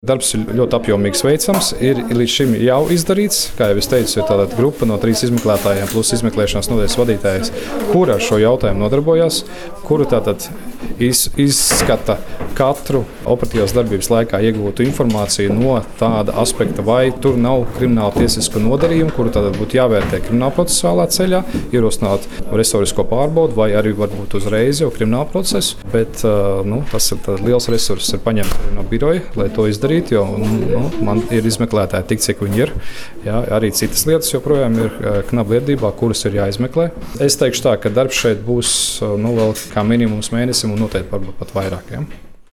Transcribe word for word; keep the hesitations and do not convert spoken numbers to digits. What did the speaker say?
Darbs ir ļoti apjomīgs veicams, ir līdz šim jau izdarīts, kā jau es teicu, ir tāda grupa no trīs izmeklētājiem plus izmeklēšanas nodaļas vadītājs, kura ar šo jautājumu nodarbojas, kuru tātad iz, izskata katru operatīvās darbības laikā iegūtu informāciju no tāda aspekta, vai tur nav krimināla tiesiska nodarījuma, kuru tātad būtu jāvērtē krimināla procesuālā ceļā, ierosināt restorisko pārbaudu vai arī varbūt uzreiz jau krimināla procesu, bet nu, tas ir liels resurss ir paņemt no biroja, lai to izdarītu, jo nu, man ir izmeklētāji tik, cik viņi ir. Jā, arī citas lietas joprojām ir knaba lietībā, kuras ir jāizmeklē. Es teikšu tā, ka darbs šeit būs nu, vēl kā minimums mēnesim un noteikti varbūt pat vairāk. Ja?